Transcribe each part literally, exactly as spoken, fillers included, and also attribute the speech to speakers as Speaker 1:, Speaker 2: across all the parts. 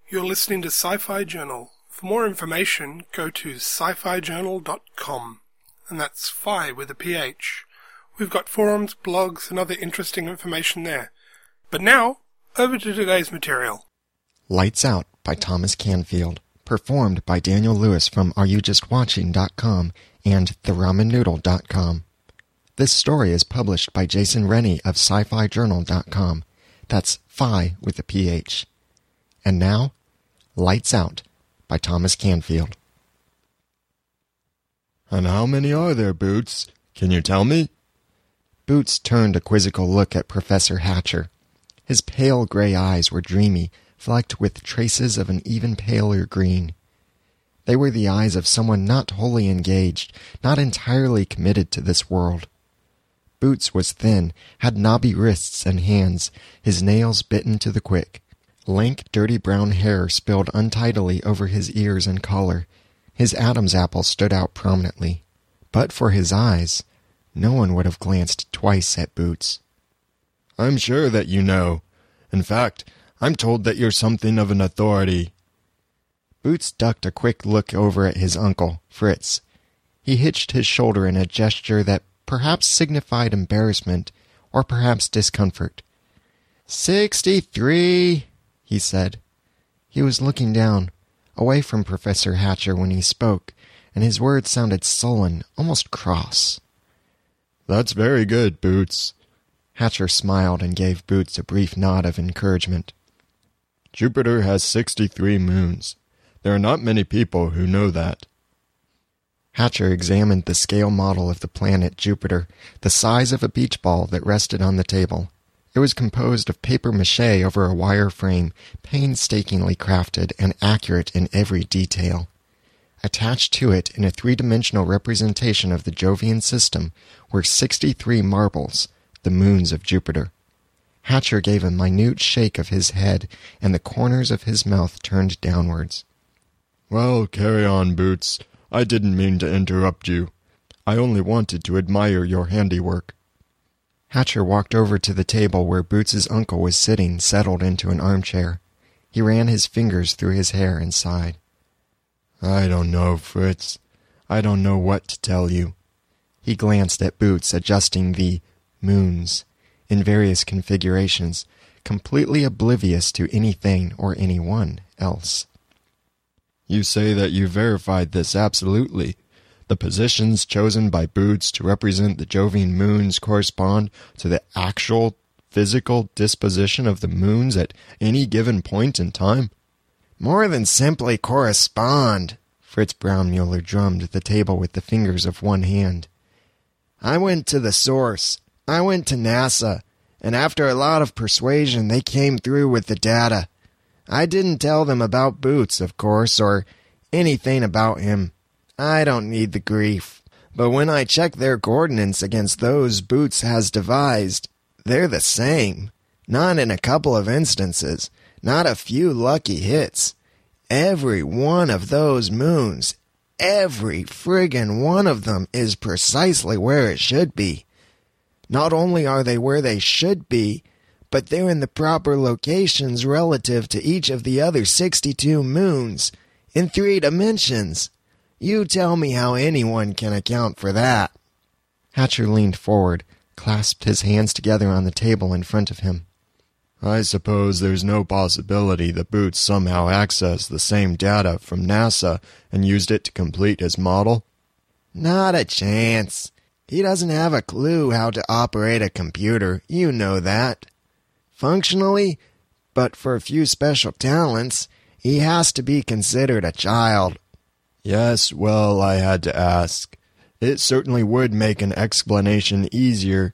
Speaker 1: You're listening to Sci-Fi Journal. For more information, go to sci fi journal dot com, and that's Phi with a P H. We've got forums, blogs, and other interesting information there. But now, over to today's material.
Speaker 2: Lights Out by Thomas Canfield, performed by Daniel Lewis from are you just watching dot com and the ramen noodle dot com. This story is published by Jason Rennie of sci fi journal dot com. That's Phi with a P H. And now, Lights Out by Thomas Canfield.
Speaker 3: And how many are there, Boots? Can you tell me?
Speaker 2: Boots turned a quizzical look at Professor Hatcher. His pale gray eyes were dreamy, flecked with traces of an even paler green. They were the eyes of someone not wholly engaged, not entirely committed to this world. Boots was thin, had knobby wrists and hands, his nails bitten to the quick. Lank, dirty brown hair spilled untidily over his ears and collar. His Adam's apple stood out prominently. But for his eyes, no one would have glanced twice at Boots.
Speaker 3: I'm sure that you know. In fact, I'm told that you're something of an authority.
Speaker 2: Boots ducked a quick look over at his uncle, Fritz. He hitched his shoulder in a gesture that perhaps signified embarrassment, or perhaps discomfort. Sixty-three, he said. He was looking down, away from Professor Hatcher when he spoke, and his words sounded sullen, almost cross.
Speaker 3: That's very good, Boots.
Speaker 2: Hatcher smiled and gave Boots a brief nod of encouragement.
Speaker 3: Jupiter has sixty-three moons. There are not many people who know that.
Speaker 2: Hatcher examined the scale model of the planet Jupiter, the size of a beach ball that rested on the table. It was composed of papier-mâché over a wire frame, painstakingly crafted and accurate in every detail. Attached to it in a three-dimensional representation of the Jovian system were sixty-three marbles, the moons of Jupiter. Hatcher gave a minute shake of his head, and the corners of his mouth turned downwards.
Speaker 3: Well, carry on, Boots. I didn't mean to interrupt you. I only wanted to admire your handiwork.
Speaker 2: Hatcher walked over to the table where Boots's uncle was sitting, settled into an armchair. He ran his fingers through his hair and sighed.
Speaker 3: I don't know, Fritz. I don't know what to tell you.
Speaker 2: He glanced at Boots, adjusting the moons in various configurations, completely oblivious to anything or anyone else.
Speaker 3: You say that you verified this absolutely. The positions chosen by Boots to represent the Jovian moons correspond to the actual physical disposition of the moons at any given point in time?
Speaker 2: More than simply correspond, Fritz Braunmuller drummed the table with the fingers of one hand. I went to the source. I went to NASA, and after a lot of persuasion, they came through with the data. I didn't tell them about Boots, of course, or anything about him. I don't need the grief. But when I check their coordinates against those Boots has devised, they're the same. Not in a couple of instances. Not a few lucky hits. Every one of those moons, every friggin' one of them is precisely where it should be. Not only are they where they should be, but they're in the proper locations relative to each of the other sixty-two moons, in three dimensions. You tell me how anyone can account for that. Hatcher leaned forward, clasped his hands together on the table in front of him.
Speaker 3: I suppose there's no possibility that Boots somehow accessed the same data from NASA and used it to complete his model?
Speaker 2: Not a chance. He doesn't have a clue how to operate a computer, you know that. Functionally, but for a few special talents, he has to be considered a child.
Speaker 3: Yes, well, I had to ask. It certainly would make an explanation easier.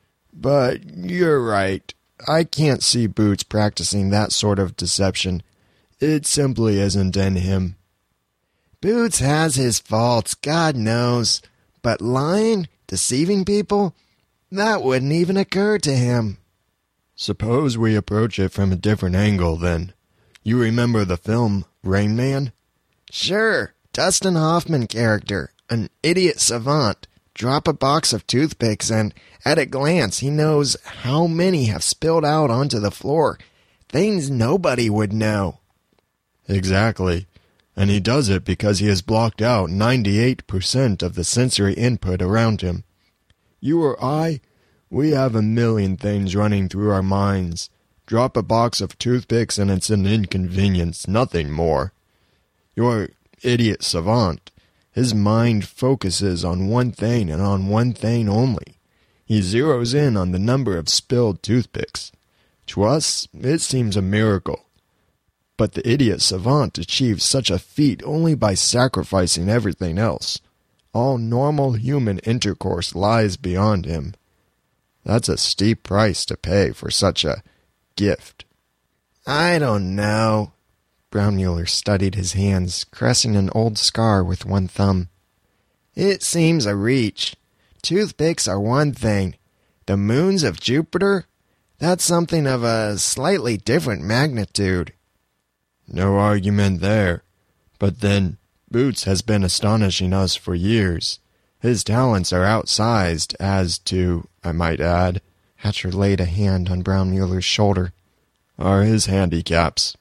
Speaker 3: But you're right. I can't see Boots practicing that sort of deception. It simply isn't in him. Boots has his faults, God knows. But lying, deceiving people, that wouldn't even occur to him. Suppose we approach it from a different angle, then. You remember the film Rain Man?
Speaker 2: Sure. Dustin Hoffman character, an idiot savant. Drop a box of toothpicks and, at a glance, he knows how many have spilled out onto the floor. Things nobody would know.
Speaker 3: Exactly. And he does it because he has blocked out ninety-eight percent of the sensory input around him. You or I, we have a million things running through our minds. Drop a box of toothpicks and it's an inconvenience, nothing more. Your idiot savant, his mind focuses on one thing and on one thing only. He zeroes in on the number of spilled toothpicks. To us, it seems a miracle. But the idiot savant achieves such a feat only by sacrificing everything else. All normal human intercourse lies beyond him. That's a steep price to pay for such a gift.
Speaker 2: I don't know. Brownmuller studied his hands, caressing an old scar with one thumb. It seems a reach. Toothpicks are one thing. The moons of Jupiter? That's something of a slightly different magnitude.
Speaker 3: No argument there. But then, Boots has been astonishing us for years. His talents are outsized as to, I might add,
Speaker 2: Hatcher laid a hand on Brownmuller's shoulder,
Speaker 3: are his handicaps.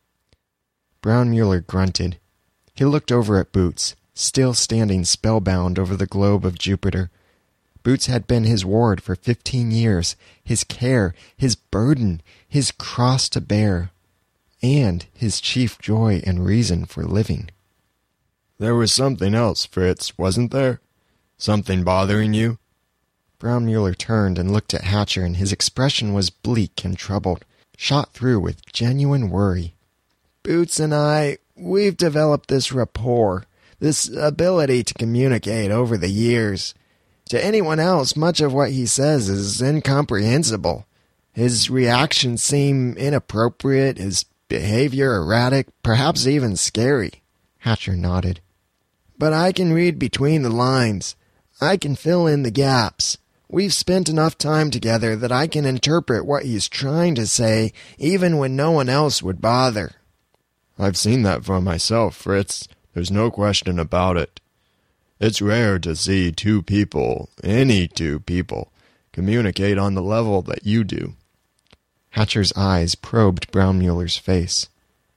Speaker 2: Brownmuller grunted. He looked over at Boots, still standing spellbound over the globe of Jupiter. Boots had been his ward for fifteen years, his care, his burden, his cross to bear, and his chief joy and reason for living.
Speaker 3: There was something else, Fritz, wasn't there? Something bothering you?
Speaker 2: Brownmuller turned and looked at Hatcher, and his expression was bleak and troubled, shot through with genuine worry. Boots and I, we've developed this rapport, this ability to communicate over the years. To anyone else, much of what he says is incomprehensible. His reactions seem inappropriate, his behavior erratic, perhaps even scary. Hatcher nodded. But I can read between the lines. I can fill in the gaps. We've spent enough time together that I can interpret what he's trying to say, even when no one else would bother.
Speaker 3: I've seen that for myself, Fritz. There's no question about it. It's rare to see two people, any two people, communicate on the level that you do.
Speaker 2: Hatcher's eyes probed Brownmuller's face.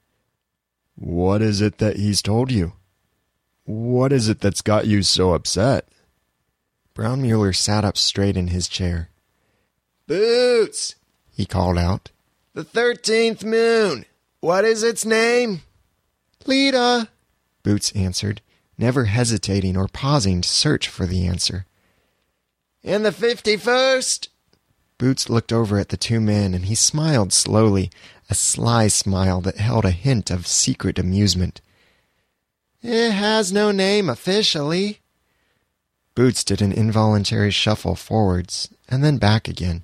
Speaker 3: What is it that he's told you? What is it that's got you so upset?
Speaker 2: Brownmuller sat up straight in his chair. Boots, he called out. The thirteenth moon. What is its name? Leda, Boots answered, never hesitating or pausing to search for the answer. And the fifty-first? Boots looked over at the two men, and he smiled slowly, a sly smile that held a hint of secret amusement. It has no name officially. Boots did an involuntary shuffle forwards, and then back again.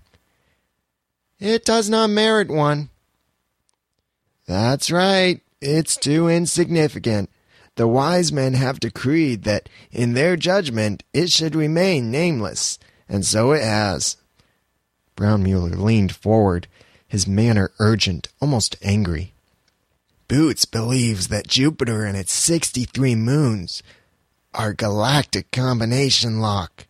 Speaker 2: It does not merit one. That's right. It's too insignificant. The wise men have decreed that, in their judgment, it should remain nameless, and so it has. Brownmuller leaned forward, his manner urgent, almost angry. Boots believes that Jupiter and its sixty-three moons are galactic combination lock.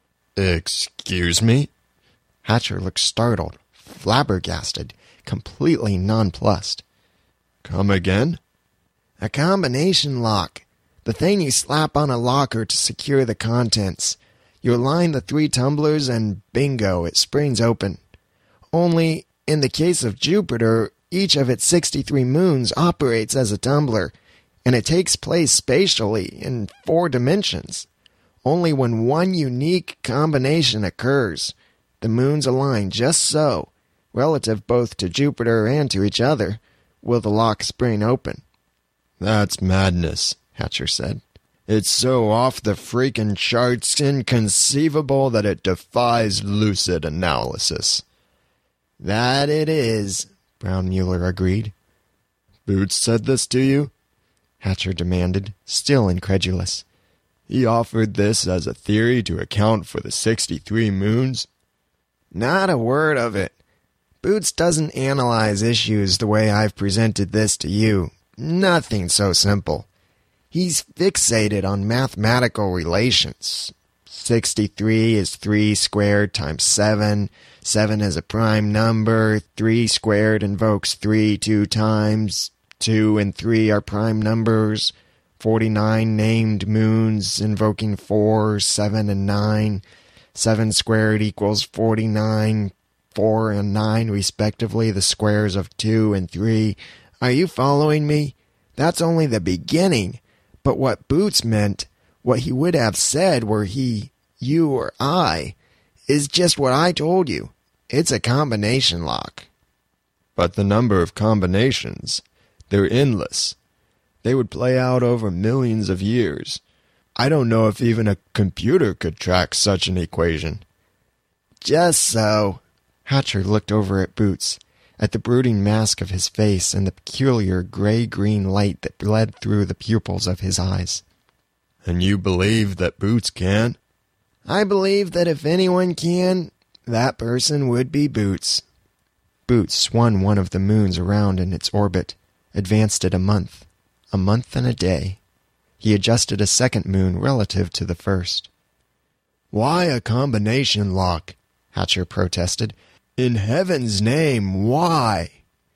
Speaker 3: Excuse me?
Speaker 2: Hatcher looked startled, flabbergasted, completely nonplussed.
Speaker 3: Come again?
Speaker 2: A combination lock. The thing you slap on a locker to secure the contents. You align the three tumblers and bingo, it springs open. Only, in the case of Jupiter, each of its sixty-three moons operates as a tumbler, and it takes place spatially in four dimensions. Only when one unique combination occurs, the moons align just so, relative both to Jupiter and to each other, will the lock spring open.
Speaker 3: That's madness, Hatcher said. It's so off the freaking charts inconceivable that it defies lucid analysis.
Speaker 2: That it is, Brownmuller agreed.
Speaker 3: Boots said this to you?
Speaker 2: Hatcher demanded, still incredulous.
Speaker 3: He offered this as a theory to account for the sixty-three moons?
Speaker 2: Not a word of it. Boots doesn't analyze issues the way I've presented this to you. Nothing so simple. He's fixated on mathematical relations. sixty-three is three squared times seven. seven is a prime number. three squared invokes three two times. two and three are prime numbers, forty-nine named moons invoking four, seven, and nine. seven squared equals forty-nine, four and nine respectively, the squares of two and three. Are you following me? That's only the beginning. But what Boots meant, what he would have said were he, you, or I, is just what I told you. It's a combination lock.
Speaker 3: But the number of combinations, they're endless. They would play out over millions of years. I don't know if even a computer could track such an equation.
Speaker 2: Just so.
Speaker 3: Hatcher looked over at Boots, at the brooding mask of his face and the peculiar gray-green light that bled through the pupils of his eyes. And you believe that Boots can?
Speaker 2: I believe that if anyone can, that person would be Boots.
Speaker 3: Boots swung one of the moons around in its orbit, advanced it a month, a month and a day. He adjusted a second moon relative to the first.
Speaker 2: Why a combination lock? Hatcher protested. In heaven's name, why?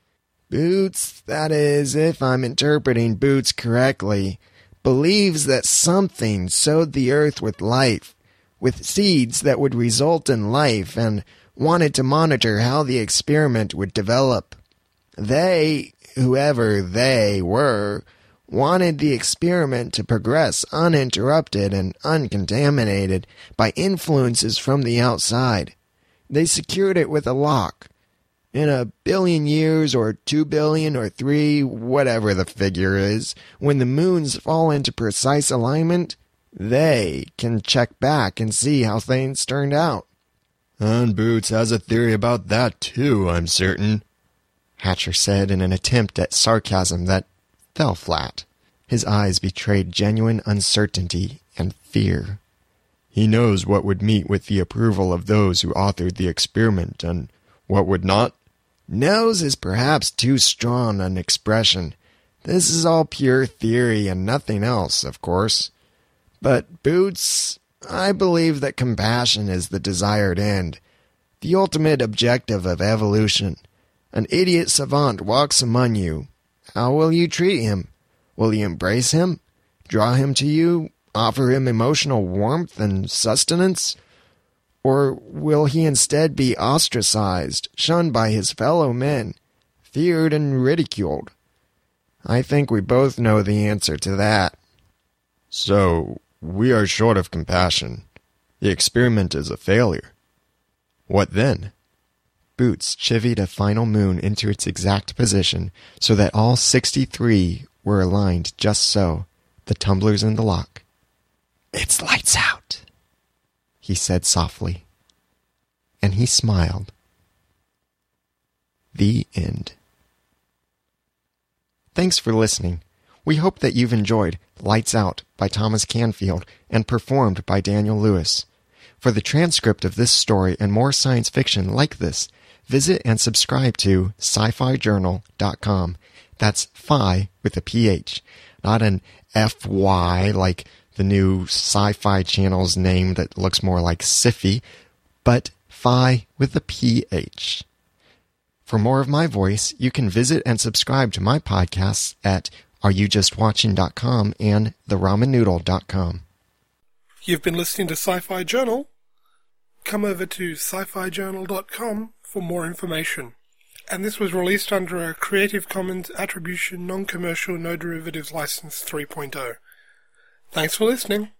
Speaker 2: Boots, that is, if I'm interpreting Boots correctly, believes that something sowed the earth with life, with seeds that would result in life, and wanted to monitor how the experiment would develop. They, whoever they were, wanted the experiment to progress uninterrupted and uncontaminated by influences from the outside. They secured it with a lock. In a billion years, or two billion, or three, whatever the figure is, when the moons fall into precise alignment, they can check back and see how things turned out.
Speaker 3: And Boots has a theory about that, too, I'm certain,
Speaker 2: Hatcher said in an attempt at sarcasm that fell flat. His eyes betrayed genuine uncertainty and fear.
Speaker 3: He knows what would meet with the approval of those who authored the experiment, and what would not.
Speaker 2: Knows is perhaps too strong an expression. This is all pure theory and nothing else, of course. But, Boots, I believe that compassion is the desired end, the ultimate objective of evolution. An idiot savant walks among you. How will you treat him? Will you embrace him? Draw him to you? Offer him emotional warmth and sustenance? Or will he instead be ostracized, shunned by his fellow men, feared and ridiculed? I think we both know the answer to that.
Speaker 3: So, we are short of compassion. The experiment is a failure. What then?
Speaker 2: Boots chivied a final moon into its exact position so that all sixty-three were aligned just so, the tumblers in the lock. It's lights out, he said softly. And he smiled. The end. Thanks for listening. We hope that you've enjoyed Lights Out by Thomas Canfield and performed by Daniel Lewis. For the transcript of this story and more science fiction like this, visit and subscribe to sci fi journal dot com. That's phi with a P H, not an F Y like the new sci-fi channel's name that looks more like Siffy, but phi with a P H. For more of my voice, you can visit and subscribe to my podcasts at are you just watching dot com and the ramen noodle dot com.
Speaker 1: You've been listening to Sci-Fi Journal. Come over to sci fi journal dot com for more information. And this was released under a Creative Commons Attribution Non-Commercial No Derivatives License three point oh. Thanks for listening.